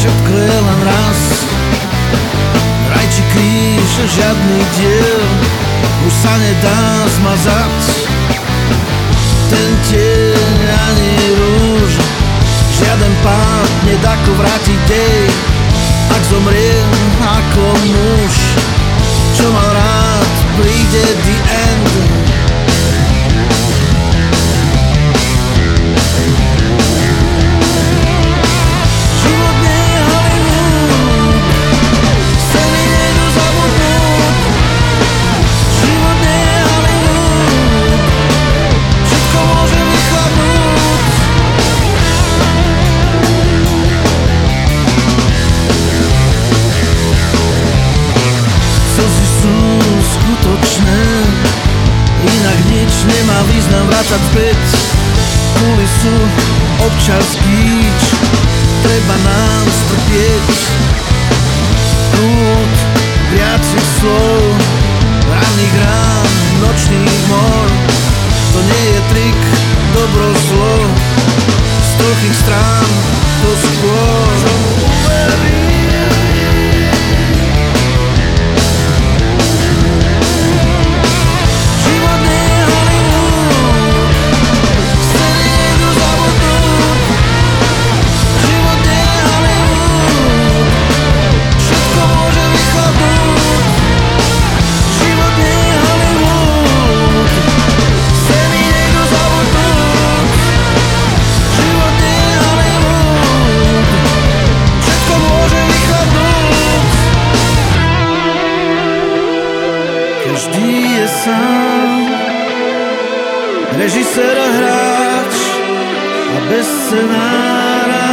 všetko je len raz. Raj či kríž, žiadny diel už sa nedá zmazať. Ten tieň ani rúž, žiaden pád nedako vrátiť dej. Ak zomriem ako muž, čo mal rád, príde the end. Inak nič nemá význam vrácať späť. Kuly sú občas gíč, treba nám strpieť. Prúd viacich slov, ranných rán, nočných mor. To nie je trik, dobro zlo, z toľkých strán to skôr. Každý je sám, režisér a hráč a bez scenára.